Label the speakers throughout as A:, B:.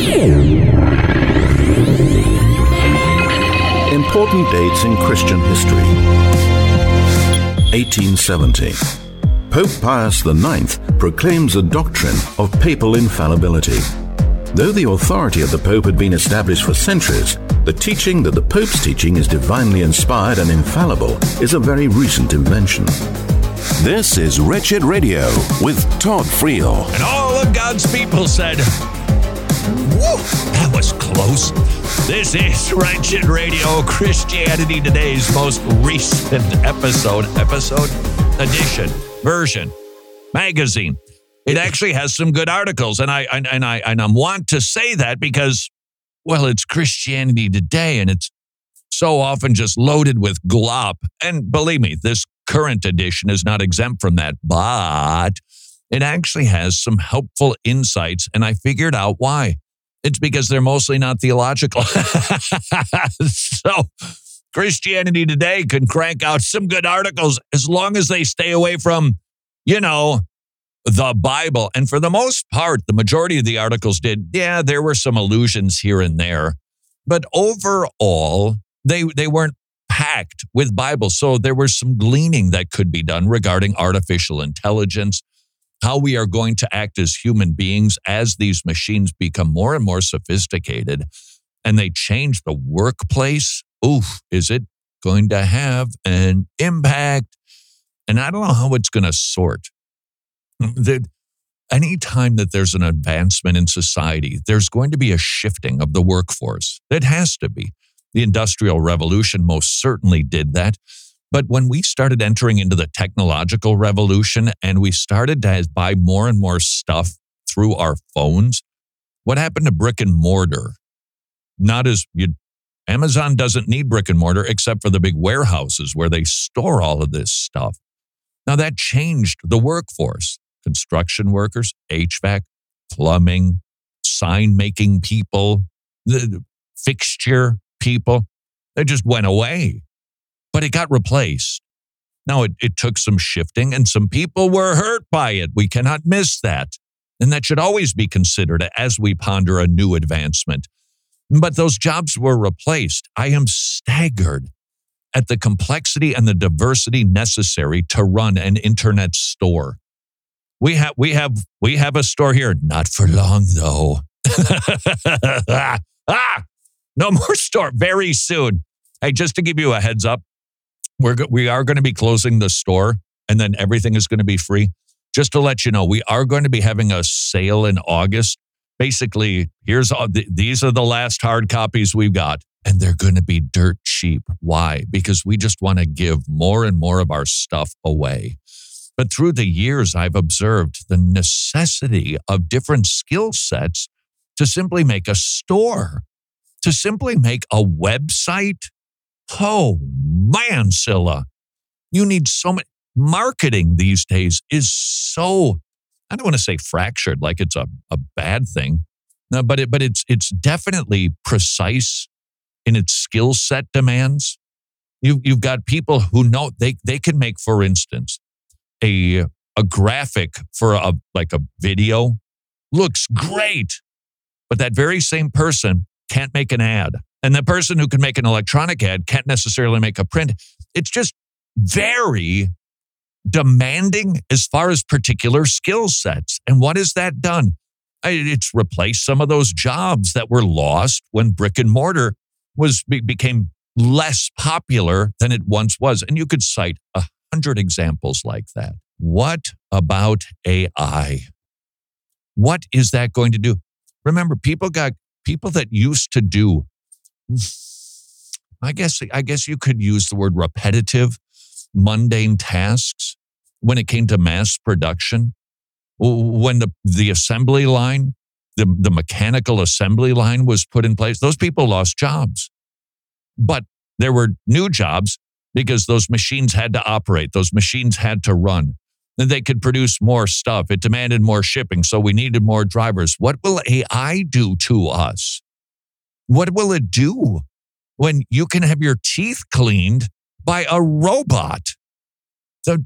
A: Important dates in Christian history. 1870. Pope Pius IX proclaims a doctrine of papal infallibility. Though the authority of the Pope had been established for centuries, the teaching that the Pope's teaching is divinely inspired and infallible is a very recent invention.
B: This is Wretched Radio with Todd Friel.
C: And all of God's people said, whoa, that was close. This is Wretched Radio, Christianity Today's most recent episode, edition, version, magazine. It actually has some good articles, and I want to say that because, well, it's Christianity Today, and it's so often just loaded with glop. And believe me, this current edition is not exempt from that, but it actually has some helpful insights, and I figured out why. It's because they're mostly not theological. So Christianity Today can crank out some good articles as long as they stay away from, the Bible. And for the most part, the majority of the articles did. Yeah, there were some allusions here and there. But overall, they weren't packed with Bible. So there was some gleaning that could be done regarding artificial intelligence, how we are going to act as human beings as these machines become more and more sophisticated and they change the workplace. Oof, is it going to have an impact? And I don't know how it's going to sort. Anytime that there's an advancement in society, there's going to be a shifting of the workforce. It has to be. The Industrial Revolution most certainly did that. But when we started entering into the technological revolution and we started to buy more and more stuff through our phones, what happened to brick and mortar? Amazon doesn't need brick and mortar except for the big warehouses where they store all of this stuff. Now that changed the workforce. Construction workers, HVAC, plumbing, sign-making people, the fixture people, they just went away. But it got replaced. Now, it took some shifting, and some people were hurt by it. We cannot miss that. And that should always be considered as we ponder a new advancement. But those jobs were replaced. I am staggered at the complexity and the diversity necessary to run an internet store. We have a store here. Not for long, though. No more store very soon. Hey, just to give you a heads up, we are going to be closing the store, and then everything is going to be free. Just to let you know, we are going to be having a sale in August. Basically, these are the last hard copies we've got, and they're going to be dirt cheap. Why? Because we just want to give more and more of our stuff away. But through the years, I've observed the necessity of different skill sets to simply make a store, to simply make a website. Oh, man, Scylla, you need so much. Marketing these days is so, I don't want to say fractured like it's a bad thing, no, but it's definitely precise in its skill set demands. You've got people who know they can make, for instance, a graphic for a video looks great, but that very same person can't make an ad. And the person who can make an electronic ad can't necessarily make a print. It's just very demanding as far as particular skill sets. And what has that done? It's replaced some of those jobs that were lost when brick and mortar became less popular than it once was. And you could cite 100 examples like that. What about AI? What is that going to do? Remember, people that used to do, I guess you could use the word repetitive, mundane tasks when it came to mass production. When the assembly line, the mechanical assembly line was put in place, those people lost jobs. But there were new jobs because those machines had to operate. Those machines had to run. And they could produce more stuff. It demanded more shipping, so we needed more drivers. What will AI do to us? What will it do when you can have your teeth cleaned by a robot? So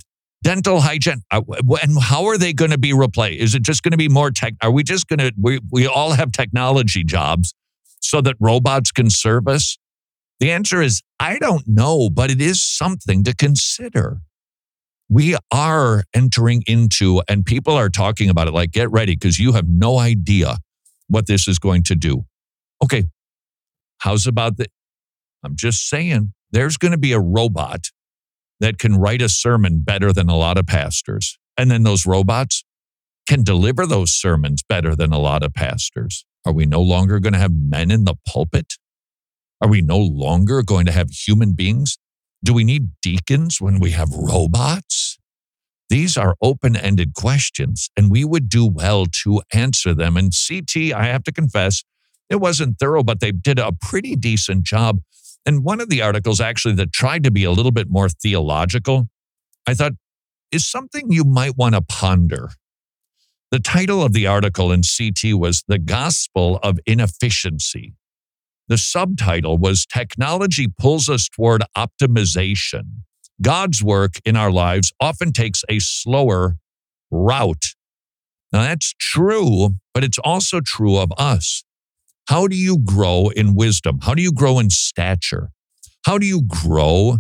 C: Dental hygiene. And how are they going to be replaced? Is it just going to be more tech? Are we just going to, we all have technology jobs so that robots can serve us? The answer is, I don't know, but it is something to consider. We are entering into, and people are talking about it like, get ready, because you have no idea what this is going to do. Okay, how's about that? I'm just saying, there's going to be a robot that can write a sermon better than a lot of pastors. And then those robots can deliver those sermons better than a lot of pastors. Are we no longer going to have men in the pulpit? Are we no longer going to have human beings? Do we need deacons when we have robots? These are open-ended questions, and we would do well to answer them. And CT, I have to confess, it wasn't thorough, but they did a pretty decent job. And one of the articles actually that tried to be a little bit more theological, I thought, is something you might want to ponder. The title of the article in CT was The Gospel of Inefficiency. The subtitle was Technology Pulls Us Toward Optimization. God's work in our lives often takes a slower route. Now that's true, but it's also true of us. How do you grow in wisdom? How do you grow in stature? How do you grow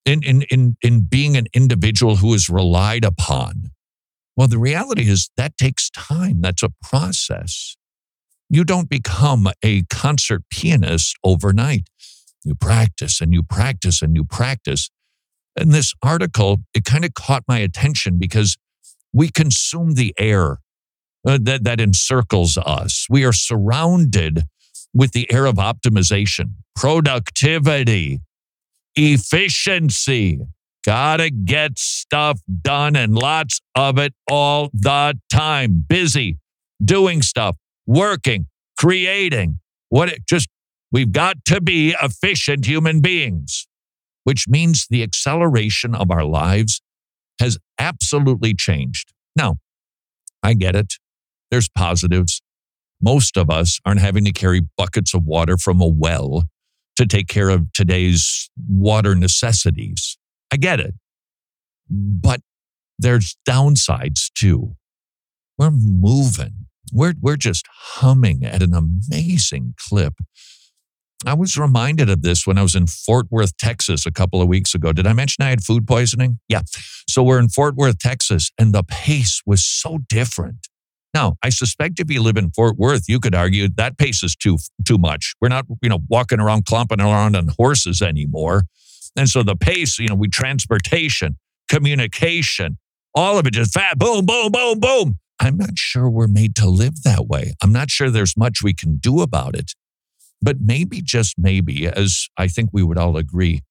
C: in being an individual who is relied upon? Well, the reality is that takes time. That's a process. You don't become a concert pianist overnight. You practice and you practice and you practice. And this article, it kind of caught my attention because we consume the air that encircles us. We are surrounded with the air of optimization, productivity, efficiency. Gotta get stuff done and lots of it all the time. Busy, doing stuff, working, creating. We've got to be efficient human beings, which means the acceleration of our lives has absolutely changed. Now, I get it. There's positives. Most of us aren't having to carry buckets of water from a well to take care of today's water necessities. I get it. But there's downsides too. We're moving. We're just humming at an amazing clip. I was reminded of this when I was in Fort Worth, Texas a couple of weeks ago. Did I mention I had food poisoning? Yeah. So we're in Fort Worth, Texas, and the pace was so different. Now, I suspect if you live in Fort Worth, you could argue that pace is too much. We're not, walking around, clomping around on horses anymore. And so the pace, transportation, communication, all of it just fast, boom, boom, boom, boom. I'm not sure we're made to live that way. I'm not sure there's much we can do about it. But maybe, just maybe, as I think we would all agree,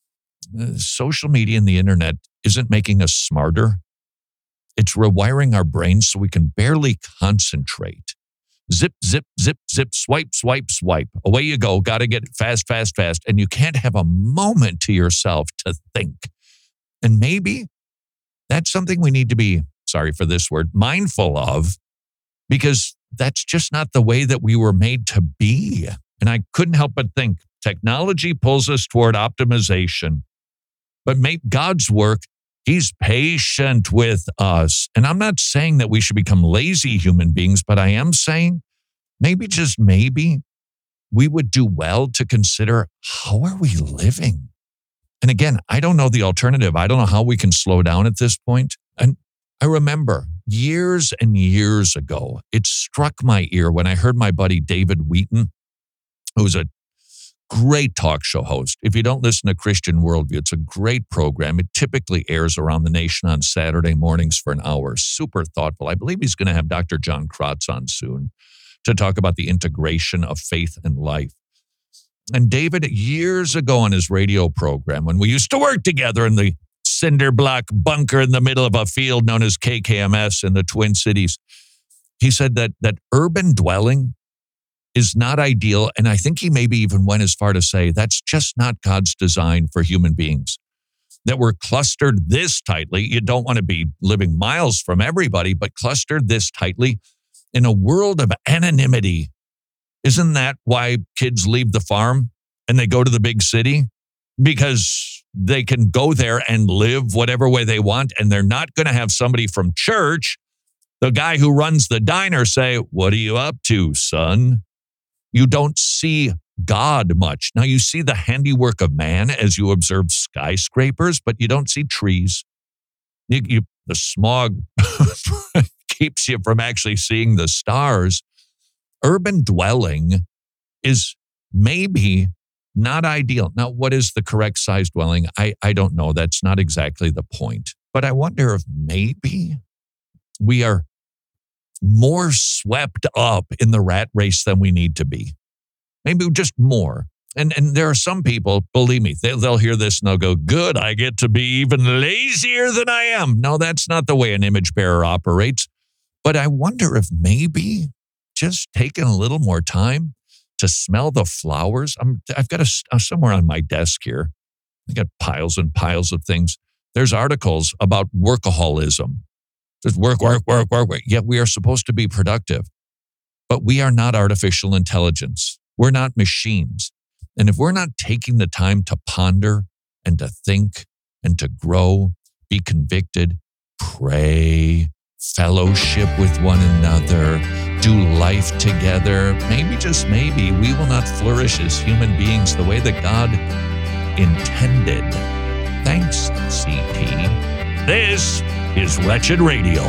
C: social media and the internet isn't making us smarter. It's rewiring our brains so we can barely concentrate. Zip, zip, zip, zip, swipe, swipe, swipe. Away you go. Got to get fast, fast, fast. And you can't have a moment to yourself to think. And maybe that's something we need to be, sorry for this word, mindful of, because that's just not the way that we were made to be. And I couldn't help but think technology pulls us toward optimization, but God's work, He's patient with us. And I'm not saying that we should become lazy human beings, but I am saying maybe, just maybe, we would do well to consider, how are we living? And again, I don't know the alternative. I don't know how we can slow down at this point. And I remember years and years ago, it struck my ear when I heard my buddy David Wheaton, who's a great talk show host. If you don't listen to Christian Worldview, it's a great program. It typically airs around the nation on Saturday mornings for an hour. Super thoughtful. I believe he's going to have Dr. John Krotz on soon to talk about the integration of faith and life. And David, years ago on his radio program, when we used to work together in the cinder block bunker in the middle of a field known as KKMS in the Twin Cities, he said that urban dwelling is not ideal. And I think he maybe even went as far to say that's just not God's design for human beings. That we're clustered this tightly. You don't want to be living miles from everybody, but clustered this tightly in a world of anonymity. Isn't that why kids leave the farm and they go to the big city? Because they can go there and live whatever way they want, and they're not going to have somebody from church, the guy who runs the diner, say, "What are you up to, son?" You don't see God much. Now, you see the handiwork of man as you observe skyscrapers, but you don't see trees. The smog keeps you from actually seeing the stars. Urban dwelling is maybe not ideal. Now, what is the correct size dwelling? I don't know. That's not exactly the point. But I wonder if maybe we are more swept up in the rat race than we need to be. Maybe just more. And there are some people, believe me, they'll hear this and they'll go, "Good, I get to be even lazier than I am." No, that's not the way an image bearer operates. But I wonder if maybe just taking a little more time to smell the flowers. I've got somewhere on my desk here. I got piles and piles of things. There's articles about workaholism. Just work. Yet we are supposed to be productive. But we are not artificial intelligence. We're not machines. And if we're not taking the time to ponder and to think and to grow, be convicted, pray, fellowship with one another, do life together, maybe, just maybe, we will not flourish as human beings the way that God intended. Thanks, CP. This is Wretched Radio.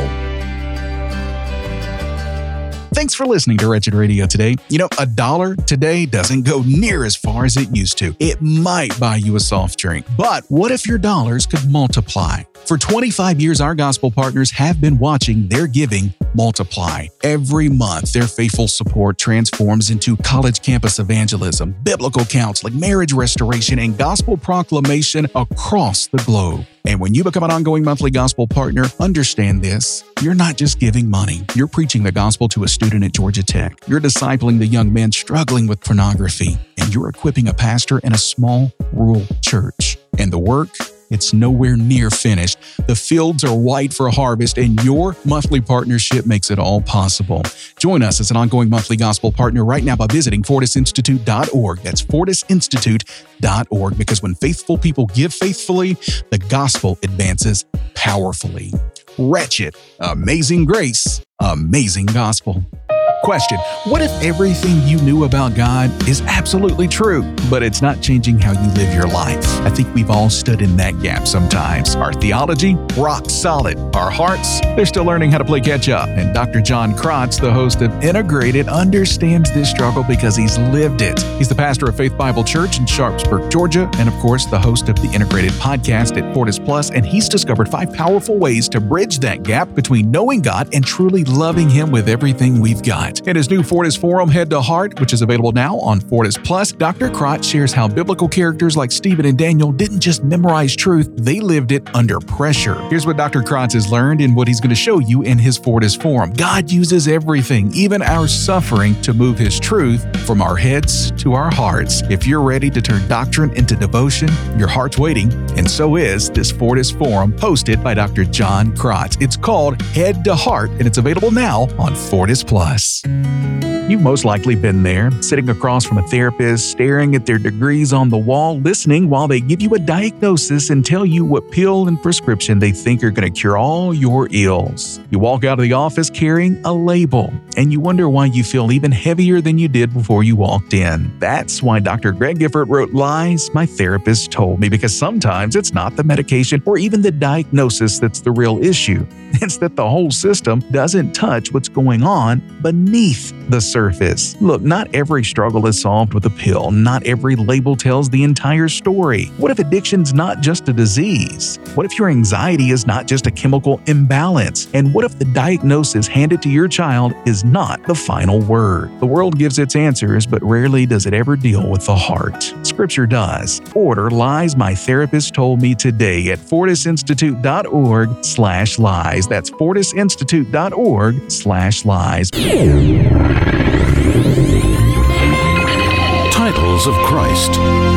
D: Thanks for listening to Wretched Radio today. You know, $1 today doesn't go near as far as it used to. It might buy you a soft drink, but what if your dollars could multiply? For 25 years, our gospel partners have been watching their giving multiply. Every month, their faithful support transforms into college campus evangelism, biblical counseling, marriage restoration, and gospel proclamation across the globe. And when you become an ongoing monthly gospel partner, understand this. You're not just giving money. You're preaching the gospel to a student at Georgia Tech. You're discipling the young men struggling with pornography. And you're equipping a pastor in a small rural church. And the work, it's nowhere near finished. The fields are white for harvest, and your monthly partnership makes it all possible. Join us as an ongoing monthly gospel partner right now by visiting FortisInstitute.org. That's FortisInstitute.org, because when faithful people give faithfully, the gospel advances powerfully. Wretched, amazing grace, amazing gospel. Question: what if everything you knew about God is absolutely true, but it's not changing how you live your life? I think we've all stood in that gap sometimes. Our theology, rock solid. Our hearts, they're still learning how to play catch up. And Dr. John Krotz, the host of Integrated, understands this struggle because he's lived it. He's the pastor of Faith Bible Church in Sharpsburg, Georgia, and of course, the host of the Integrated podcast at Fortis Plus, and he's discovered 5 powerful ways to bridge that gap between knowing God and truly loving Him with everything we've got. In his new Fortis Forum, Head to Heart, which is available now on Fortis Plus, Dr. Krotz shares how biblical characters like Stephen and Daniel didn't just memorize truth, they lived it under pressure. Here's what Dr. Krotz has learned and what he's going to show you in his Fortis Forum. God uses everything, even our suffering, to move His truth from our heads to our hearts. If you're ready to turn doctrine into devotion, your heart's waiting, and so is this Fortis Forum hosted by Dr. John Krotz. It's called Head to Heart, and it's available now on Fortis Plus. You've most likely been there, sitting across from a therapist, staring at their degrees on the wall, listening while they give you a diagnosis and tell you what pill and prescription they think are going to cure all your ills. You walk out of the office carrying a label, and you wonder why you feel even heavier than you did before you walked in. That's why Dr. Greg Gifford wrote Lies My Therapist Told Me, because sometimes it's not the medication or even the diagnosis that's the real issue. It's that the whole system doesn't touch what's going on beneath the surface. Look, not every struggle is solved with a pill. Not every label tells the entire story. What if addiction's not just a disease? What if your anxiety is not just a chemical imbalance? And what if the diagnosis handed to your child is not the final word? The world gives its answers, but rarely does it ever deal with the heart. Scripture does. Order Lies My Therapist Told Me today at FortisInstitute.org/lies. That's FortisInstitute.org/lies.
A: Titles of Christ.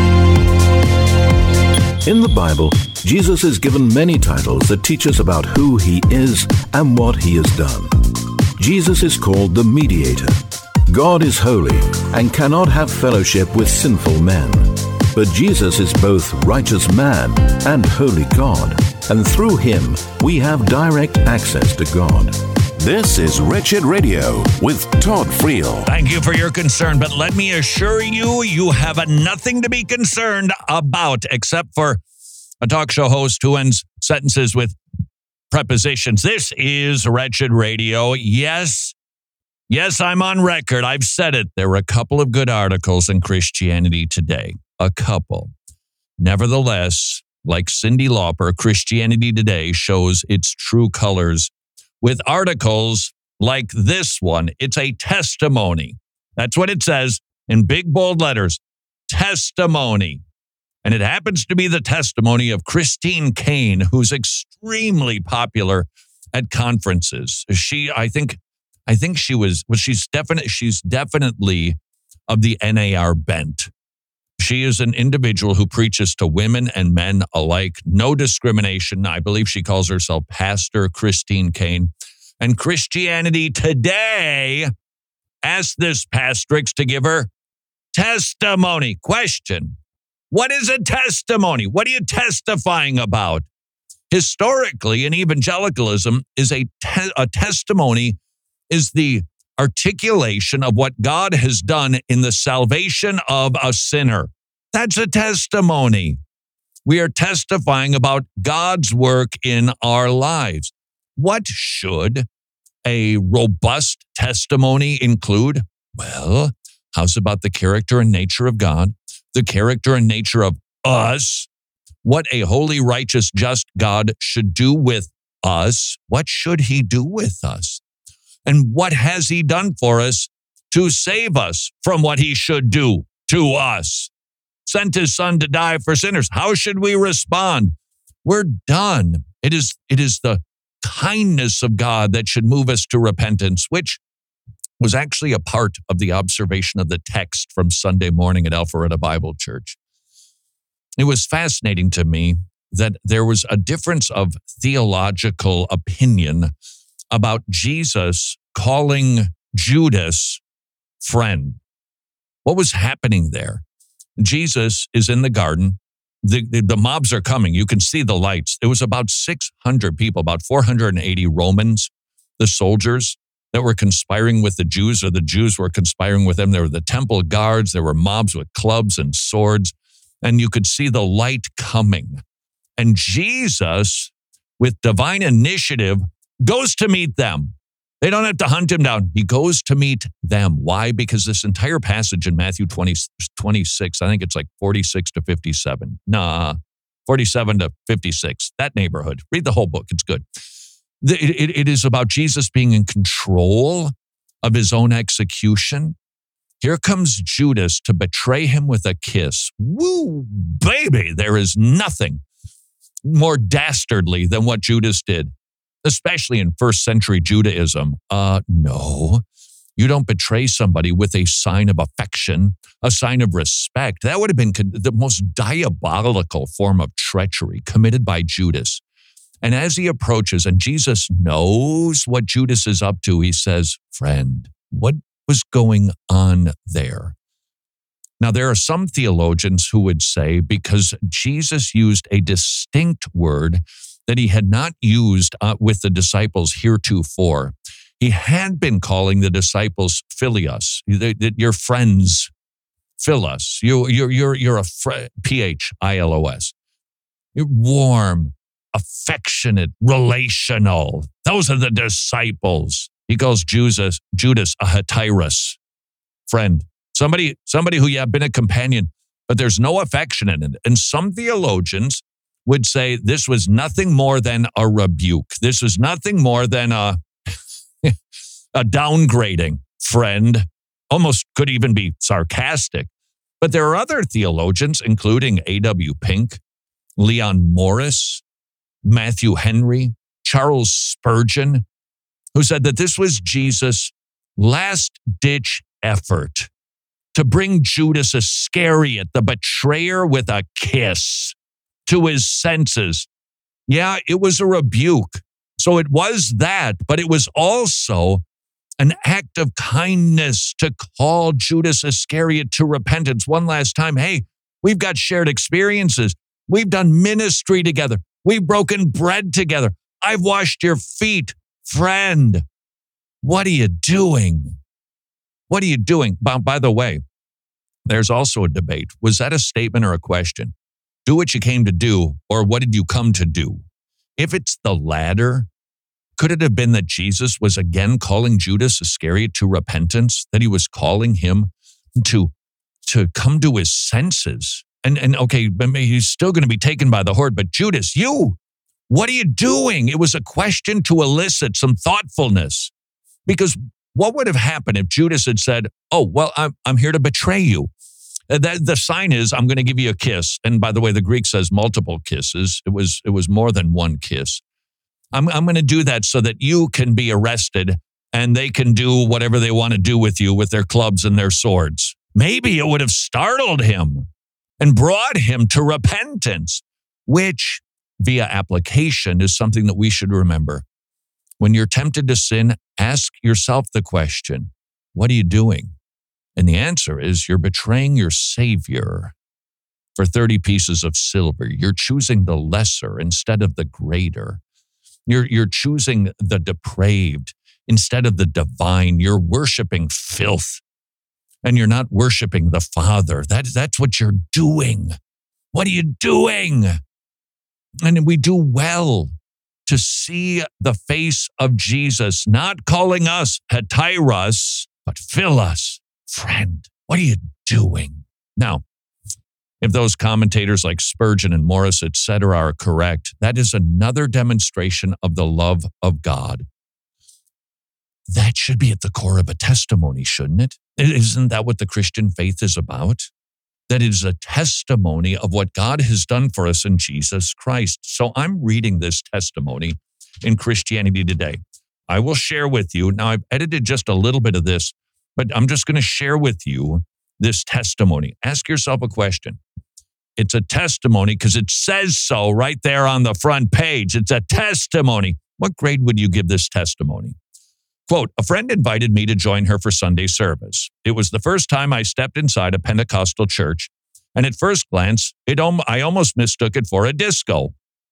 A: In the Bible, Jesus is given many titles that teach us about who He is and what He has done. Jesus is called the Mediator. God is holy and cannot have fellowship with sinful men. But Jesus is both righteous man and holy God, and through him we have direct access to God.
B: This is Wretched Radio with Todd Friel.
C: Thank you for your concern, but let me assure you, you have nothing to be concerned about except for a talk show host who ends sentences with prepositions. This is Wretched Radio. Yes, I'm on record. I've said it. There were a couple of good articles in Christianity Today. A couple. Nevertheless, like Cyndi Lauper, Christianity Today shows its true colors with articles like this one. It's a testimony. That's what it says in big bold letters. Testimony. And it happens to be the testimony of Christine Caine, who's extremely popular at conferences. She's definitely of the NAR bent. She is an individual who preaches to women and men alike, no discrimination. I believe she calls herself Pastor Christine Caine. And Christianity Today asked this pastrix to give her testimony. Question: what is a testimony? What are you testifying about? Historically, in evangelicalism, is a testimony is the articulation of what God has done in the salvation of a sinner. That's a testimony. We are testifying about God's work in our lives. What should a robust testimony include? Well, how's about the character and nature of God, the character and nature of us, what a holy, righteous, just God should do with us? What should he do with us? And what has he done for us to save us from what he should do to us? Sent his son to die for sinners. How should we respond? We're done. It is the kindness of God that should move us to repentance, which was actually a part of the observation of the text from Sunday morning at Alpharetta Bible Church. It was fascinating to me that there was a difference of theological opinion about Jesus calling Judas friend. What was happening there? Jesus is in the garden. The mobs are coming. You can see the lights. It was about 600 people, about 480 Romans, the soldiers that were conspiring with the Jews, or the Jews were conspiring with them. There were the temple guards. There were mobs with clubs and swords. And you could see the light coming. And Jesus, with divine initiative, goes to meet them. They don't have to hunt him down. He goes to meet them. Why? Because this entire passage in Matthew 26, I think it's like 46 to 57. 47 to 56, that neighborhood. Read the whole book. It's good. It is about Jesus being in control of his own execution. Here comes Judas to betray him with a kiss. Woo, baby, there is nothing more dastardly than what Judas did, especially in first century Judaism. No, you don't betray somebody with a sign of affection, a sign of respect. That would have been the most diabolical form of treachery committed by Judas. And as he approaches, and Jesus knows what Judas is up to, he says, friend, what was going on there? Now, there are some theologians who would say because Jesus used a distinct word that he had not used with the disciples heretofore. He had been calling the disciples Philios, your friends, Philos. You're a Philos. You're warm, affectionate, relational. Those are the disciples. He calls Judas a heteros, friend. Somebody who you have been a companion, but there's no affection in it. And some theologians would say this was nothing more than a rebuke. This was nothing more than a downgrading, friend. Almost could even be sarcastic. But there are other theologians, including A.W. Pink, Leon Morris, Matthew Henry, Charles Spurgeon, who said that this was Jesus' last-ditch effort to bring Judas Iscariot, the betrayer, with a kiss to his senses. Yeah, it was a rebuke. So it was that, but it was also an act of kindness to call Judas Iscariot to repentance one last time. Hey, We've got shared experiences. We've done ministry together. We've broken bread together. I've washed your feet. Friend, what are you doing? What are you doing? By the way, there's also a debate. Was that a statement or a question? Do what you came to do, or what did you come to do? If it's the latter, could it have been that Jesus was again calling Judas Iscariot to repentance, that he was calling him to come to his senses? And okay, he's still going to be taken by the horde, but Judas, what are you doing? It was a question to elicit some thoughtfulness. Because what would have happened if Judas had said, oh, well, I'm here to betray you? The sign is, I'm going to give you a kiss. And by the way, the Greek says multiple kisses. It was more than one kiss. I'm going to do that so that you can be arrested and they can do whatever they want to do with you with their clubs and their swords. Maybe it would have startled him and brought him to repentance, which via application is something that we should remember. When you're tempted to sin, ask yourself the question, what are you doing? And the answer is you're betraying your Savior for 30 pieces of silver. You're choosing the lesser instead of the greater. You're choosing the depraved instead of the divine. You're worshiping filth, and you're not worshiping the Father. That's what you're doing. What are you doing? And we do well to see the face of Jesus, not calling us Heteros, but fill us. Friend, what are you doing? Now, if those commentators like Spurgeon and Morris, etc., are correct, that is another demonstration of the love of God. That should be at the core of a testimony, shouldn't it? Isn't that what the Christian faith is about? That it is a testimony of what God has done for us in Jesus Christ. So I'm reading this testimony in Christianity Today. I will share with you. Now, I've edited just a little bit of this, but I'm just going to share with you this testimony. Ask yourself a question. It's a testimony because it says so right there on the front page. It's a testimony. What grade would you give this testimony? Quote, a friend invited me to join her for Sunday service. It was the first time I stepped inside a Pentecostal church, and at first glance, I almost mistook it for a disco.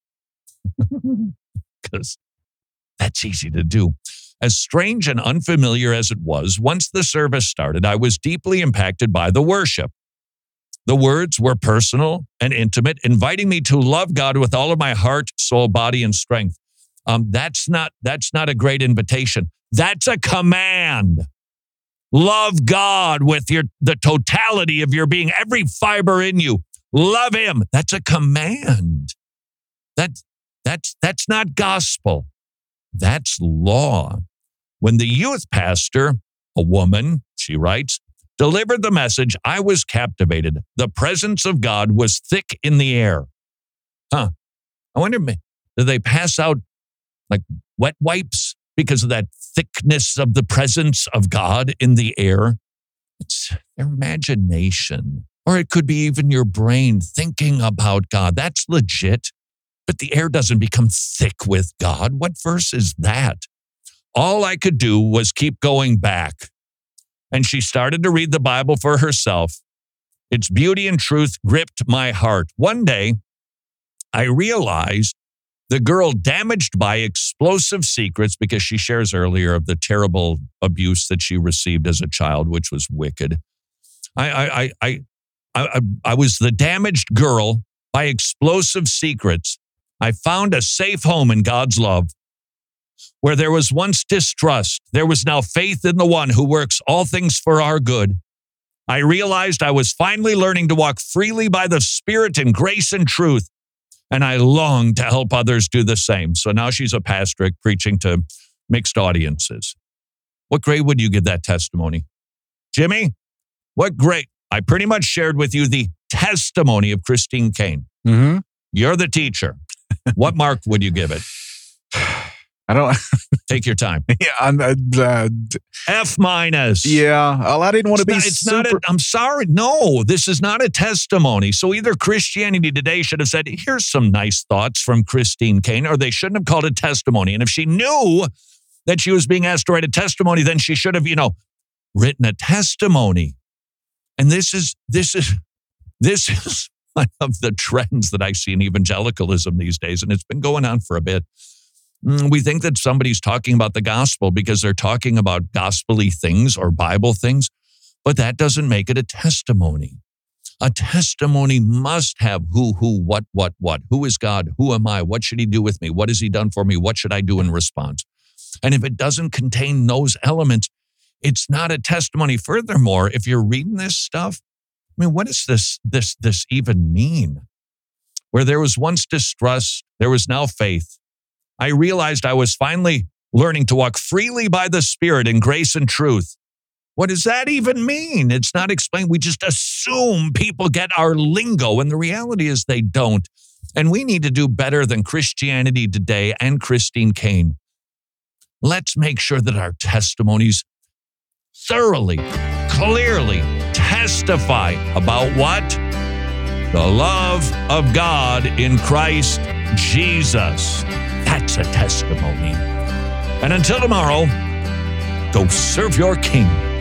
C: Because that's easy to do. As strange and unfamiliar as it was, once the service started, I was deeply impacted by the worship. The words were personal and intimate, inviting me to love God with all of my heart, soul, body, and strength. That's not a great invitation. That's a command. Love God with the totality of your being, every fiber in you. Love him. That's a command. That's not gospel. That's law. When the youth pastor, a woman, she writes, delivered the message, I was captivated. The presence of God was thick in the air. I wonder, do they pass out like wet wipes because of that thickness of the presence of God in the air? It's their imagination. Or it could be even your brain thinking about God. That's legit. But the air doesn't become thick with God. What verse is that? All I could do was keep going back. And she started to read the Bible for herself. Its beauty and truth gripped my heart. One day, I realized the girl damaged by explosive secrets, because she shares earlier of the terrible abuse that she received as a child, which was wicked. I was the damaged girl by explosive secrets. I found a safe home in God's love. Where there was once distrust, there was now faith in the one who works all things for our good. I realized I was finally learning to walk freely by the Spirit in grace and truth, and I longed to help others do the same. So now she's a pastor preaching to mixed audiences. What grade would you give that testimony? Jimmy, what grade? I pretty much shared with you the testimony of Christine Caine.
D: Mm-hmm.
C: You're the teacher. What mark would you give it?
D: I don't.
C: Take your time.
D: Yeah,
C: F minus.
D: Yeah, well, I didn't want to be.
C: I'm sorry. No, this is not a testimony. So either Christianity Today should have said, "Here's some nice thoughts from Christine Caine," or they shouldn't have called it testimony. And if she knew that she was being asked to write a testimony, then she should have, written a testimony. And this is This is one of the trends that I see in evangelicalism these days, and it's been going on for a bit. We think that somebody's talking about the gospel because they're talking about gospel-y things or Bible things, but that doesn't make it a testimony. A testimony must have who, what. Who is God? Who am I? What should he do with me? What has he done for me? What should I do in response? And if it doesn't contain those elements, it's not a testimony. Furthermore, if you're reading this stuff, I mean, what does this even mean? Where there was once distrust, there was now faith. I realized I was finally learning to walk freely by the Spirit in grace and truth. What does that even mean? It's not explained. We just assume people get our lingo, and the reality is they don't. And we need to do better than Christianity Today and Christine Caine. Let's make sure that our testimonies thoroughly, clearly testify about what? The love of God in Christ Jesus. That's a testimony. And until tomorrow, go serve your King.